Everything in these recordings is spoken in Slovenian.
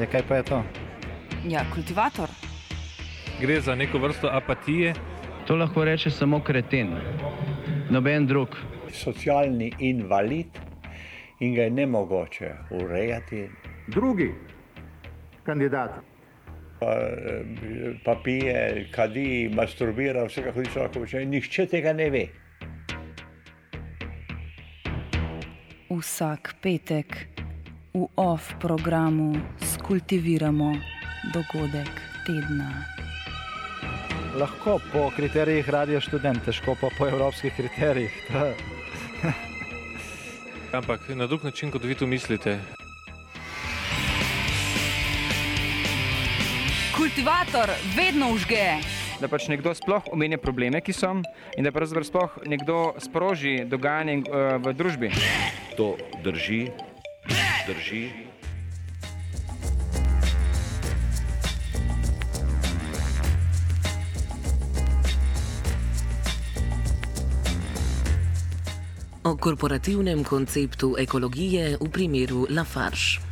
Kaj pa je to? Ja, kultivator. Gre za neko vrsto apatije. To lahko reče samo kreten, noben drug. Socialni invalid in ga je nemogoče urejati. Drugi kandidat. Pa pije, kadi, masturbira, vse kako lahko počne. Nihče tega ne ve. Vsak petek v OFF programu skultiviramo dogodek tedna. Lahko po kriterijih Radio Študent, težko pa po evropskih kriterijih. Ampak na drug način, kot vi to mislite. Kultivator vedno vžge. Da pač nekdo sploh omenja probleme, ki so, in da pravzaprav sploh nekdo sproži dogajanje v družbi. To drži. O korporativnem konceptu ekologije v primeru Lafarge.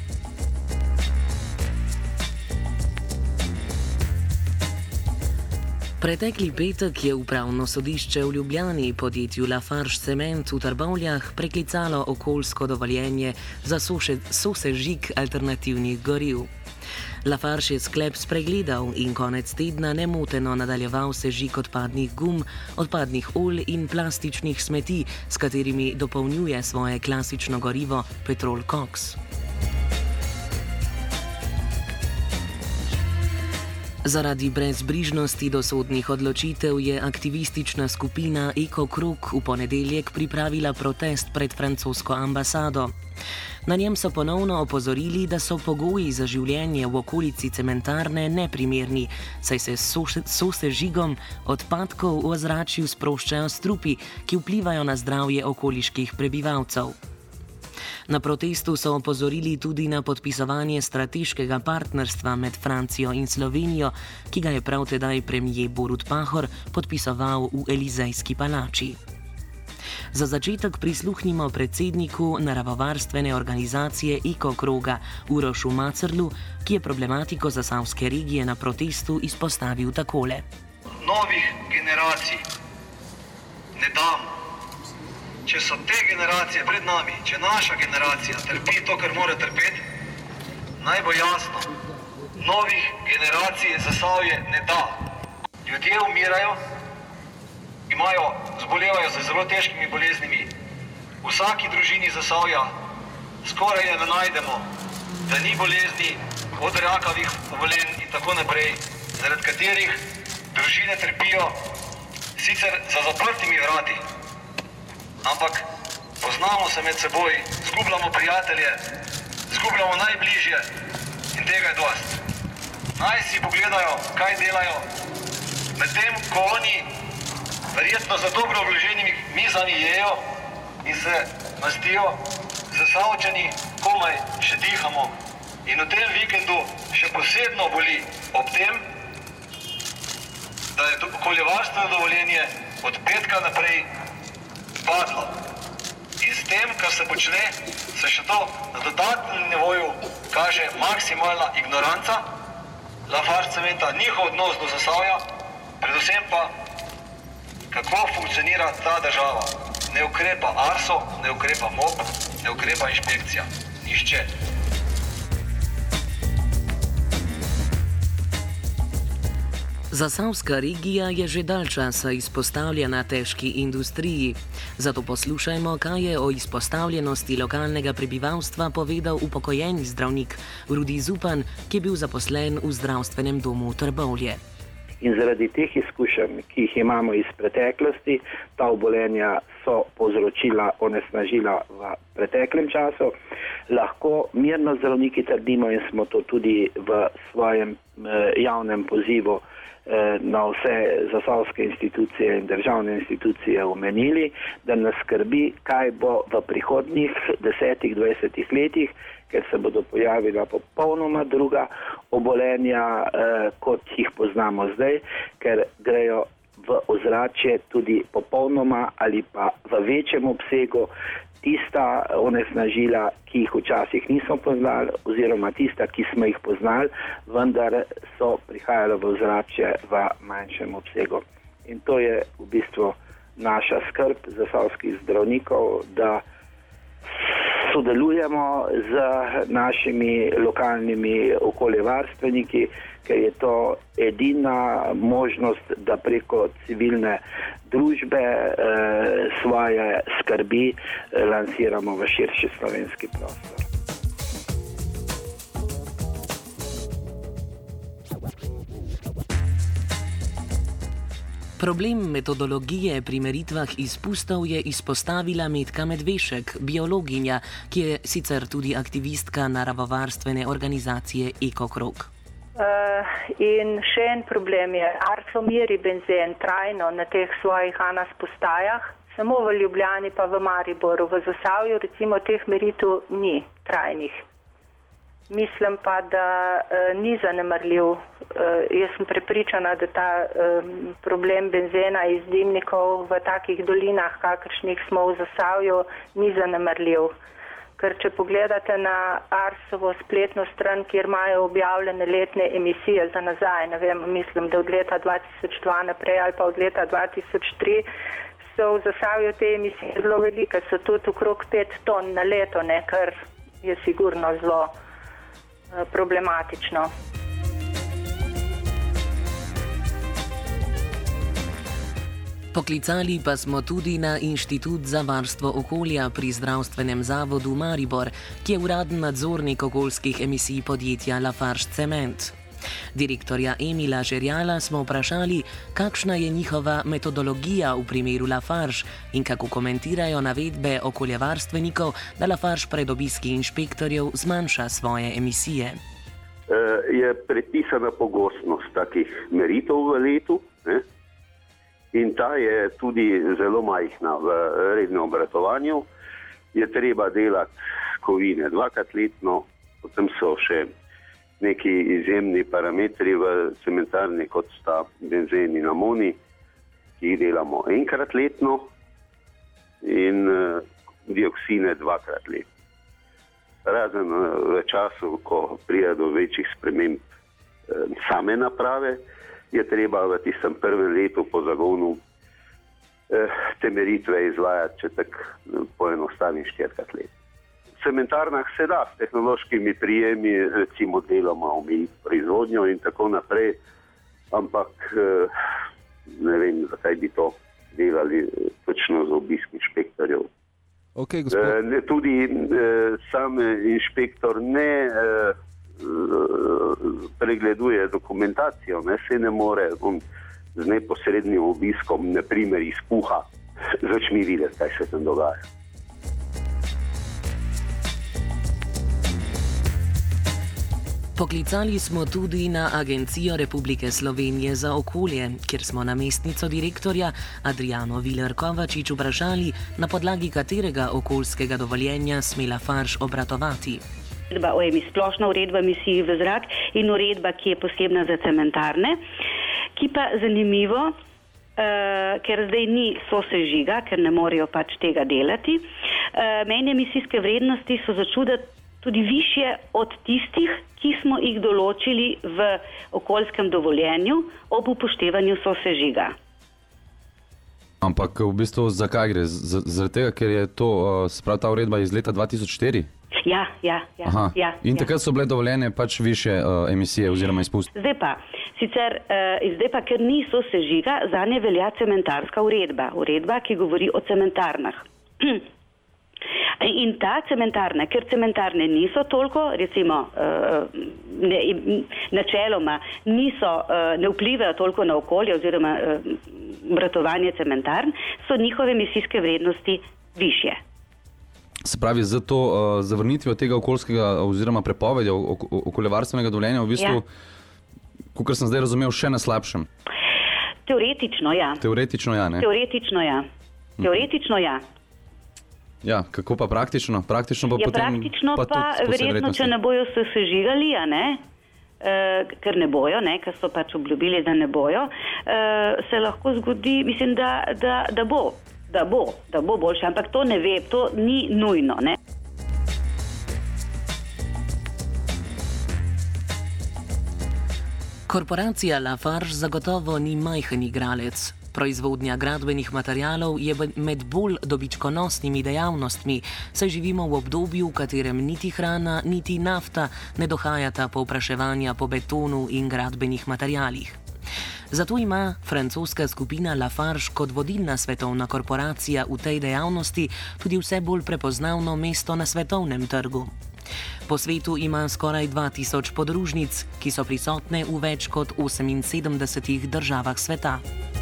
Pretekli petek je upravno sodišče v Ljubljani podjetju Lafarge Cement v Trbovljah preklicalo okoljsko dovoljenje za sosežig alternativnih goriv. Lafarge je sklep spregledal in konec tedna nemoteno nadaljeval sežig odpadnih gum, odpadnih olj in plastičnih smeti, s katerimi dopolnjuje svoje klasično gorivo petrol koks. Zaradi brezbrižnosti do sodnih odločitev je aktivistična skupina Ekokrog v ponedeljek pripravila protest pred francosko ambasado. Na njem so ponovno opozorili, da so pogoji za življenje v okolici cementarne neprimerni, saj se sosežigom odpadkov v ozračju sproščajo strupi, ki vplivajo na zdravje okoliških prebivalcev. Na protestu so opozorili tudi na podpisovanje strateškega partnerstva med Francijo in Slovenijo, ki ga je prav tedaj premier Borut Pahor podpisoval v Elizejski palači. Za začetek prisluhnimo predsedniku naravovarstvene organizacije Ekokroga Urošu Macerlu, ki je problematiko zasavske regije na protestu izpostavil takole. Novih generacij ne damo. Če so te generacije pred nami, če naša generacija trpi to, kar mora trpeti, naj bo jasno, novih generacij Zasavje ne da. Ljudje umirajo, zbolevajo z zelo težkimi boleznimi. V vsaki družini Zasavja skoraj ne najdemo, da ni bolezni od rakavih obolenj in tako naprej, zaradi katerih družine trpijo sicer za zaprtimi vrati. Ampak poznamo se med seboj, zgubljamo prijatelje, zgubljamo najbližje in tega je dost. Naj si pogledajo, kaj delajo, medtem ko oni verjetno za dobro obloženimi mizami jejo in se mastijo, Zasavčani komaj še dihamo. In v tem vikendu še posebno boli ob tem, da je okoljevarstveno dovoljenje od petka naprej padlo. In s tem, kar se počne, se še to na dodatnem nivoju kaže maksimalna ignoranca Lafarge Cementa, njihov odnos do Zasavja, predvsem pa, kako funkcionira ta država. Ne ukrepa ARSO, ne ukrepa MOP, ne ukrepa inšpekcija. Nihče. Zasavska regija je že dalj časa izpostavljena težki industriji. Zato poslušajmo, kaj je o izpostavljenosti lokalnega prebivalstva povedal upokojeni zdravnik Rudi Zupan, ki je bil zaposlen v zdravstvenem domu Trbovlje. In zaradi teh izkušenj, ki jih imamo iz preteklosti, ta obolenja so povzročila, onesnažila v preteklem času, lahko mirno zdravniki trdimo in smo to tudi v svojem javnem pozivu na vse zasavske institucije in državne institucije omenili, da nas skrbi, kaj bo v prihodnjih 10-20 letih, ker se bodo pojavila popolnoma druga obolenja, kot jih poznamo zdaj, ker grejo v v ozračje tudi popolnoma ali pa v večjem obsegu tista onesnažila, ki jih včasih nismo poznali, oziroma tista, ki smo jih poznali, vendar so prihajala v ozračje v manjšem obsegu. In to je v bistvu naša skrb zasavskih zdravnikov, da sodelujemo z našimi lokalnimi okoljevarstveniki, ker je to edina možnost, da preko civilne družbe svoje skrbi lansiramo v širši slovenski prostor. Problem metodologije pri meritvah izpustov je izpostavila Metka Medvešek, biologinja, ki je sicer tudi aktivistka naravovarstvene organizacije Ekokrog. In še en problem je, Arso meri benzen trajno na teh svojih ANAS postajah, samo v Ljubljani pa v Mariboru, v Zasavju recimo teh meritev ni trajnih. Mislim pa, da ni zanemarljiv. Jaz sem prepričana, da ta problem benzena iz dimnikov v takih dolinah, kakršnih smo v Zasavju, ni zanemarljiv. Ker če pogledate na Arsovo spletno stran, kjer imajo objavljene letne emisije za nazaj, ne vem, mislim, da od leta 2002 naprej ali pa od leta 2003, so v Zasavju te emisije zelo velike, so tudi okrog 5 ton na leto, ne, kar je sigurno zelo problematično. Poklicali pa smo tudi na Inštitut za varstvo okolja pri Zdravstvenem zavodu Maribor, ki je uraden nadzornik okoljskih emisij podjetja Lafarge Cement. Direktorja Emila Žerjala smo vprašali, kakšna je njihova metodologija v primeru Lafarge in kako komentirajo navedbe okoljevarstvenikov, da Lafarge pred obiski inšpektorjev zmanjša svoje emisije. Je predpisana pogostnost takih meritev v letu, ne? In ta je tudi zelo majhna v rednem obratovanju. Je treba delati kovine 2-krat letno, potem so še neki izjemni parametri v cementarni, kot sta benzen in amoni, ki jih delamo 1-krat letno in dioksine 2-krat letno. Razen v času, ko pride do večjih sprememb same naprave, je treba v tistem prvem letu po zagonu te meritve izvajati, če tako poenostavim 4-krat letno. V cementarnah se da s tehnološkimi prijemi, recimo deloma omejiti proizvodnjo in tako naprej, ampak ne vem, zakaj bi to delali točno za obisk inšpektorjev. Okay, tudi sam inšpektor ne pregleduje dokumentacijo, ne, se ne more z neposrednim obiskom, na primer izpuha, z očmi videti, kaj se tam dogaja. Poklicali smo tudi na Agencijo Republike Slovenije za okolje, kjer smo namestnico direktorja Adriano Viler Kovačič vprašali, na podlagi katerega okoljskega dovoljenja sme Lafarge obratovati. Splošna uredba emisij v zrak in uredba, ki je posebna za cementarne, ki pa zanimivo, ker zdaj ni sosežiga, ker ne morejo pač tega delati. Mejne emisijske vrednosti so začuditi tudi višje od tistih, ki smo jih določili v okoljskem dovoljenju ob upoštevanju sosežiga. Ampak v bistvu zakaj gre? Zaradi tega, ker je to, sprav ta uredba iz leta 2004? Ja. In takrat so bile dovoljene pač više emisije oziroma izpusti? Zdaj pa, ker ni sosežiga, zanje velja cementarska uredba, ki govori o cementarnah. In ta cementarna, ker cementarne niso toliko, recimo načeloma ne vplivajo toliko na okolje oziroma obratovanje cementarn, so njihove emisijske vrednosti višje. Se pravi, za to zavrnitvijo tega okoljskega oziroma prepovedja okoljevarstvenega dovoljenja v bistvu, kakor sem zdaj razumel, še na slabšem? Teoretično ja. Teoretično ja. Ja, kako pa praktično? Praktično pa verjetno, če ne bojo se sežigali, ker ne bojo, ker so pač obljubili, da ne bojo, se lahko zgodi, mislim, da bo boljše, ampak to ne ve, to ni nujno, ne. Korporacija Lafarge zagotovo ni majhen igralec. Proizvodnja gradbenih materialov je med bolj dobičkonosnimi dejavnostmi, saj živimo v obdobju, v katerem niti hrana, niti nafta ne dohajata povpraševanja po betonu in gradbenih materialih. Zato ima francoska skupina Lafarge kot vodilna svetovna korporacija v tej dejavnosti tudi vse bolj prepoznavno mesto na svetovnem trgu. Po svetu ima skoraj 2000 podružnic, ki so prisotne v več kot 78 državah sveta.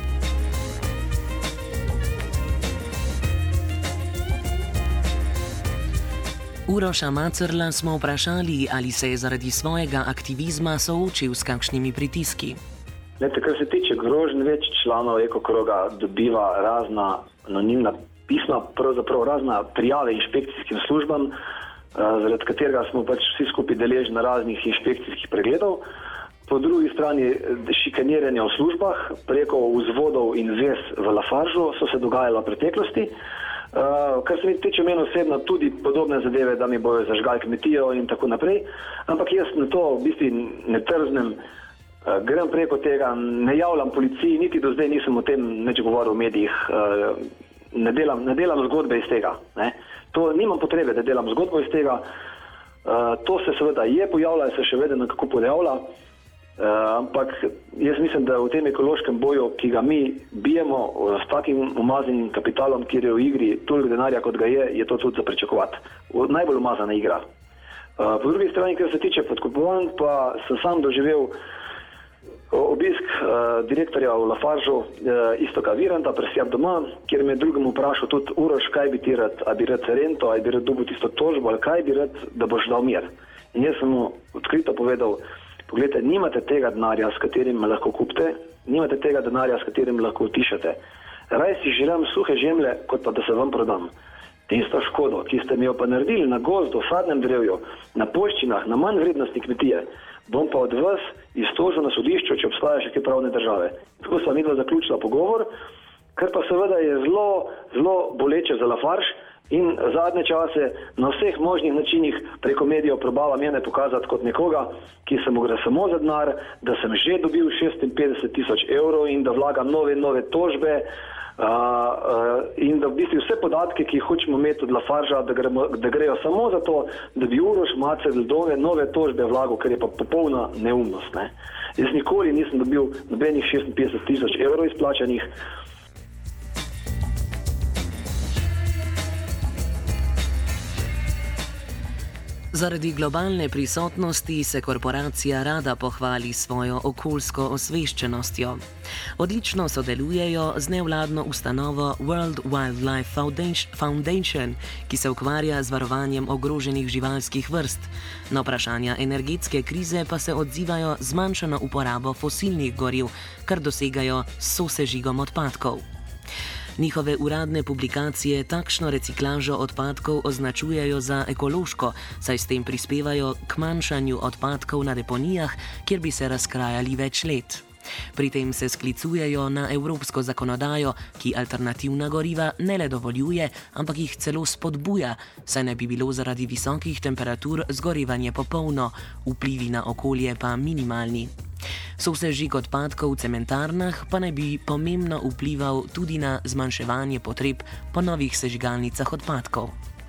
Uroša Macerla smo vprašali, ali se je zaradi svojega aktivizma soočil s kakšnimi pritiski. Kar se tiče groženj, več članov ekokroga dobiva razna anonimna pisma, pravzaprav razna prijave inšpekcijskim službam, zaradi katerega smo pač vsi skupaj deležni raznih inšpekcijskih pregledov. Po drugi strani šikaniranja v službah preko vzvodov in vez v Lafargeu so se dogajala v preteklosti. Kar se mi tiče meni osebno, tudi podobne zadeve, da mi bojo zažgali kmetijo in tako naprej, ampak jaz na to v bistvu ne trznem, grem preko tega, ne javljam policiji, niti do zdaj nisem o tem nič govoril v medijih, ne delam zgodbe iz tega. To nimam potrebe, da delam zgodbo iz tega, to se seveda je pojavlja, se še vedno nekako pojavlja, ampak jaz mislim, da v tem ekološkem boju, ki ga mi bijemo s takim umazanim kapitalom, kjer je v igri toliko denarja, kot ga je to tudi za pričakovati. Najbolj umazana igra. Po drugi strani, kar se tiče podkupovanj, pa sem sam doživel obisk direktorja v Lafargeu, Istoka Viranta, presjab doma, kjer me drugemu vprašal tudi Uroš, kaj bi ti rad, a bi rad rento, a bi rad dobil tisto tožbo, ali kaj bi rad, da boš dal mir. In jaz sem mu odkrito povedal, poglejte, nimate tega denarja, s katerim me lahko kupite, nimate tega denarja, s katerim lahko utišate. Raj si želim suhe žemlje, kot pa da se vam prodam. Tisto škodo, ki ste mi jo pa naredili na gozdu, sadnem drevju, na poščinah, na manj vrednostni kmetije, bom pa od vas iztožil na sodišču, če obstaja še kaj pravne države. Tako sva midva zaključila pogovor, kar pa seveda je zelo boleče za Lafarge in zadnje čase na vseh možnih načinih preko medijev probava mene pokazati kot nekoga, ki se mu gre samo za denar, da sem že dobil 56 000 evrov in da vlagam nove tožbe, in da v bistvu vse podatke, ki jih hočemo imeti od Lafargea, da grejo samo za to, da bi Uroš Macerl nove tožbe vlagal, ker je pa popolna neumnost. Jaz nikoli nisem dobil nobenih 56 000 evrov izplačanih. Zaradi globalne prisotnosti se korporacija rada pohvali svojo okoljsko osveščenostjo. Odlično sodelujejo z nevladno ustanovo World Wildlife Foundation, ki se ukvarja z varovanjem ogroženih živalskih vrst. Na vprašanja energetske krize pa se odzivajo z zmanjšano uporabo fosilnih goriv, kar dosegajo s sosežigom odpadkov. Njihove uradne publikacije takšno reciklažo odpadkov označujejo za ekološko, saj s tem prispevajo k manjšanju odpadkov na deponijah, kjer bi se razkrajali več let. Pri tem se sklicujejo na evropsko zakonodajo, ki alternativna goriva ne le dovoljuje, ampak jih celo spodbuja, saj ne bi bilo zaradi visokih temperatur zgorevanje popolno, vplivi na okolje pa minimalni. Sosežig odpadkov v cementarnah pa naj bi pomembno vplival tudi na zmanjševanje potreb po novih sežigalnicah odpadkov.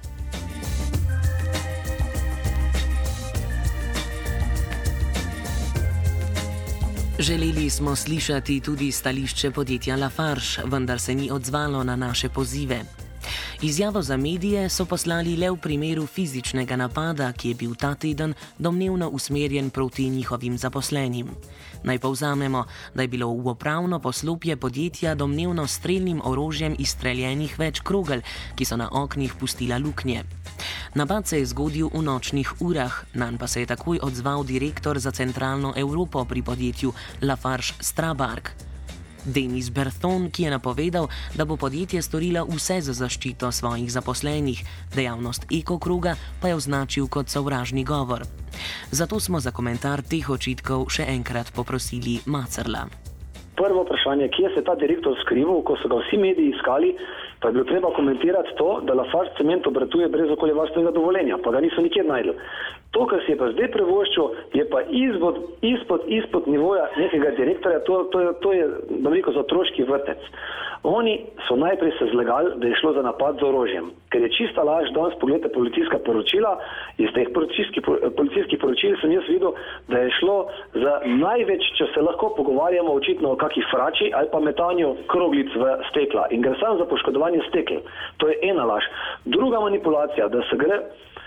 Želeli smo slišati tudi stališče podjetja Lafarge, vendar se ni odzvalo na naše pozive. Izjavo za medije so poslali le v primeru fizičnega napada, ki je bil ta teden domnevno usmerjen proti njihovim zaposlenim. Naj povzamemo, da je bilo v upravno poslopje podjetja domnevno s strelnim orožjem izstreljenih več krogel, ki so na oknih pustila luknje. Napad se je zgodil v nočnih urah, nanj pa se je takoj odzval direktor za centralno Evropo pri podjetju Lafarge Strabarg. Denis Berthon, ki je napovedal, da bo podjetje storilo vse za zaščito svojih zaposlenih, dejavnost ekokroga pa je označil kot sovražni govor. Zato smo za komentar teh očitkov še enkrat poprosili Macerla. Prvo vprašanje, kje se je ta direktor skrival, ko so ga vsi mediji iskali, pa je bilo treba komentirati to, da Lafarge cement obratuje brez okoljevarstvenega dovoljenja, pa ga niso nikjer najdli. To, kar si je pa zdaj privoščil, je pa izpod nivoja nekega direktorja, to je, bom rekel, za otroški vrtec. Oni so najprej se zlagali, da je šlo za napad z orožjem, ker je čista laž. Danes pogledajte policijska poročila, iz teh policijskih poročil sem jaz videl, da je šlo za največ, če se lahko pogovarjamo očitno o kakih frači ali pa metanju kroglic v stekla in gre samo za poškodovanje stekel. To je ena laž. Druga manipulacija, da se gre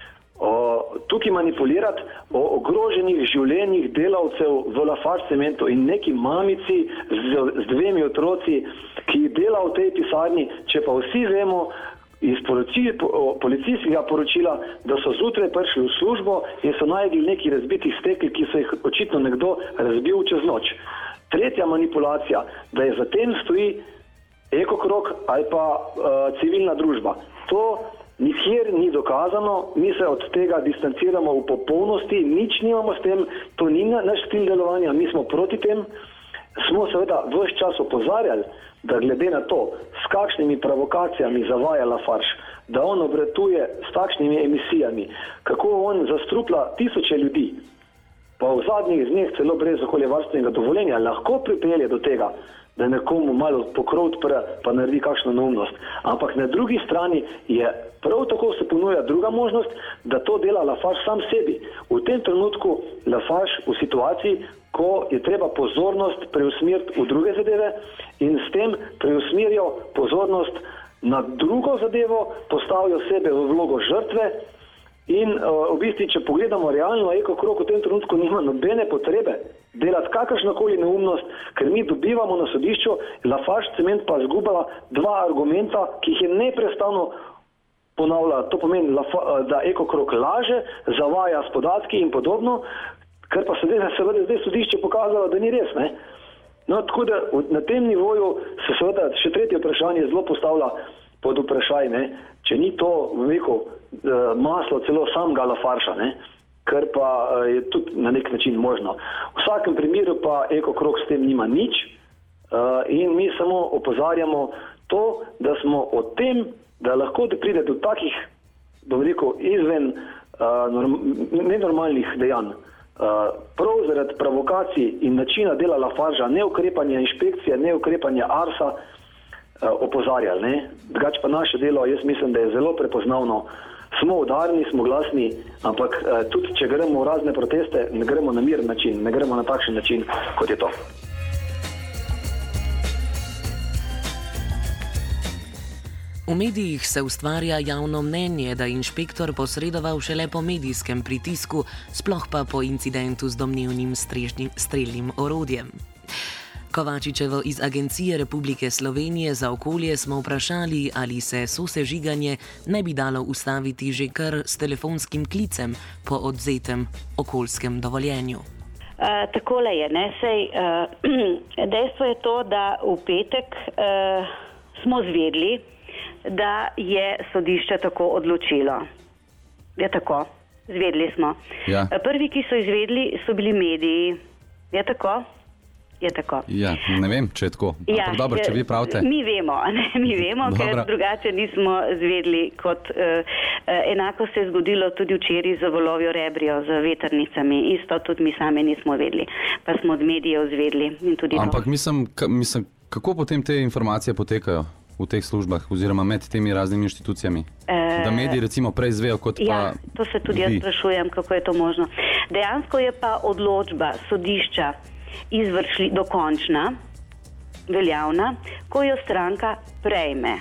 tukaj manipulirati o ogroženih življenjih delavcev v Lafarge cementu in neki mamici z 2 otroci, ki dela v tej pisarni, če pa vsi vemo iz policijskega poročila, da so zjutraj prišli v službo in so najdli nekih razbitih stekel, ki so jih očitno nekdo razbil čez noč. Tretja manipulacija, da je za tem stoji ekokrog ali pa civilna družba. To nikjer ni dokazano, mi se od tega distanciramo v popolnosti, nič nimamo s tem, to ni naš stil delovanja, mi smo proti tem. Smo seveda ves čas opozarjali, da glede na to, s kakšnimi provokacijami zavaja Lafarge, da on obratuje s takšnimi emisijami, kako on zastrupla tisoče ljudi, pa v zadnjih dneh celo brez okoljevarstvenega dovoljenja lahko pripelje do tega, da nekomu malo pokrov odpre, pa naredi kakšno neumnost. Ampak na drugi strani je prav tako se ponuja druga možnost, da to dela Lafarge sam sebi. V tem trenutku Lafarge v situaciji, ko je treba pozornost preusmeriti v druge zadeve in s tem preusmerijo pozornost na drugo zadevo, postavijo sebe v vlogo žrtve in v bistvu, če pogledamo realno, ekokrog v tem trenutku nima nobene potrebe delati kakršnokoli neumnost, ker mi dobivamo na sodišču, Lafarge cement pa zgubila 2 argumenta, ki jih je neprestano ponavlja. To pomeni, da ekokrog laže, zavaja s podatki in podobno, kar pa seveda zdaj sodišče pokazalo, da ni res, ne? No, tako da na tem nivoju se seveda še tretje vprašanje zelo postavlja pod vprašaj, ne? Če ni to, veliko, maslo celo samega Lafargea, ne? Kar pa je tudi na nek način možno. V vsakem primeru pa ekokrog s tem nima nič in mi samo opozarjamo to, da smo o tem, da lahko pride do takih, bom rekel, izven nenormalnih dejanj. Prav zaradi provokacij in načina dela Lafargea, neukrepanja inšpekcije, neukrepanja Arsa, opozarjali, ne? Drugače pa naše delo, jaz mislim, da je zelo prepoznavno. Smo udarni, smo glasni, ampak tudi če gremo v razne proteste, ne gremo na miren način, ne gremo na takšen način, kot je to. V medijih se ustvarja javno mnenje, da je inšpektor posredoval šele po medijskem pritisku, sploh pa po incidentu z domnevnim strelnim orodjem. Kovačičevo iz Agencije Republike Slovenije za okolje smo vprašali, ali se sosežiganje ne bi dalo ustaviti že kar s telefonskim klicem po odvzetem okoljskem dovoljenju. Takole je, ne, dejstvo je to, da v petek smo zvedli, da je sodišče tako odločilo. Je tako, zvedli smo. Ja. Prvi, ki so izvedli, so bili mediji. Je tako? Je tako. Ja, ne vem, če je tako. Ampak dobro, če vi pravite. Mi vemo, ker drugače nismo zvedli. Enako se je zgodilo tudi včeraj za Volovjo Rebrijo, z vetrnicami. Isto tudi mi sami nismo vedeli, pa smo od medijev zvedli. Ampak mislim, kako potem te informacije potekajo v teh službah oziroma med temi raznimi inštitucijami? Da mediji recimo prej zvejo kot pa... Ja, to se tudi jaz sprašujem, kako je to možno. Dejansko je pa odločba sodišča izvršili dokončna, veljavna, ko jo stranka prejme.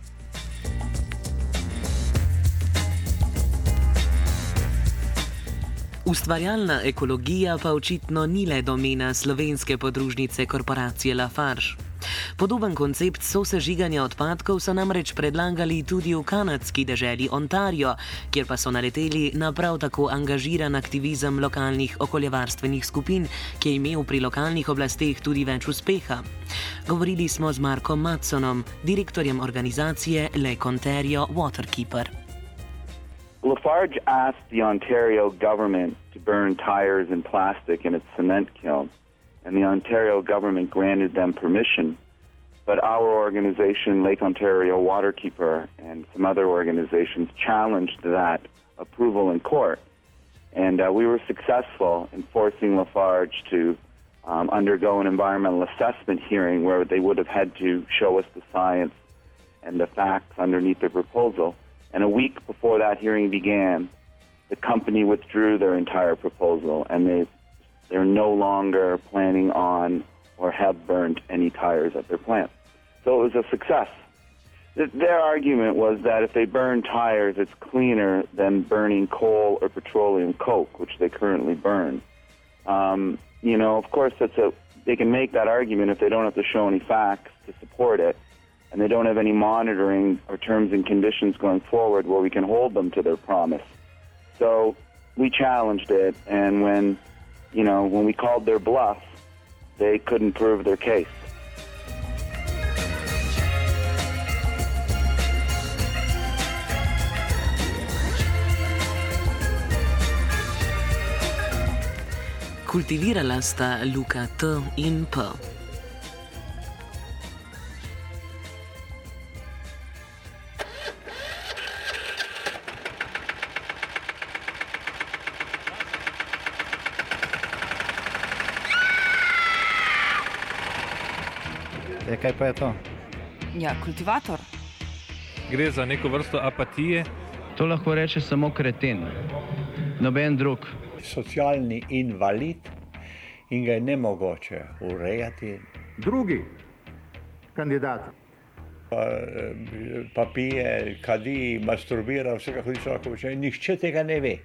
Ustvarjalna ekologija pa očitno ni le domena slovenske podružnice korporacije Lafarge. Podoben koncept sosežiganja odpadkov so namreč predlagali tudi v kanadski deželi Ontario, kjer pa so naleteli na prav tako angažiran aktivizem lokalnih okoljevarstvenih skupin, ki je imel pri lokalnih oblasteh tudi več uspeha. Govorili smo z Markom Matsonom, direktorjem organizacije Lake Ontario Waterkeeper. Lafarge asked the Ontario government to burn tires and plastic in its cement kiln, and the Ontario government granted them permission. But our organization, Lake Ontario Waterkeeper, and some other organizations challenged that approval in court. And we were successful in forcing Lafarge to undergo an environmental assessment hearing where they would have had to show us the science and the facts underneath their proposal. And a week before that hearing began, the company withdrew their entire proposal, and they're no longer planning on or have burned any tires at their plant. So it was a success. Their argument was that if they burn tires, it's cleaner than burning coal or petroleum coke, which they currently burn. Of course, they can make that argument if they don't have to show any facts to support it, and they don't have any monitoring or terms and conditions going forward where we can hold them to their promise. So we challenged it, and when we called their bluff, they couldn't prove their case. Kultivirala sta Luka T in P. Kaj pa je to? Ja, kultivator. Gre za neko vrsto apatije. To lahko reče samo kreten, noben drug. Socialni invalid in ga je nemogoče urejati. Drugi kandidat. Pa pije, kadi, masturbira, vse kako človek počne. Nihče tega ne ve.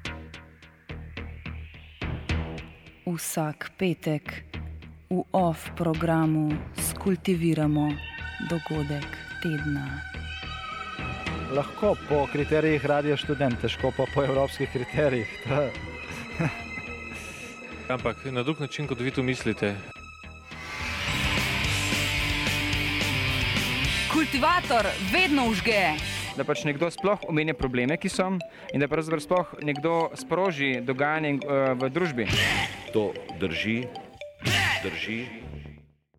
Vsak petek v OFF programu skultiviramo dogodek tedna. Lahko po kriterijih Radio Študent, težko pa po evropskih kriterijih. Ampak na drug način, kot vi to mislite. Kultivator vedno vžge. Da pač nekdo sploh omenja probleme, ki so, in da pravzaprav sploh nekdo sproži dogajanje v družbi. To drži.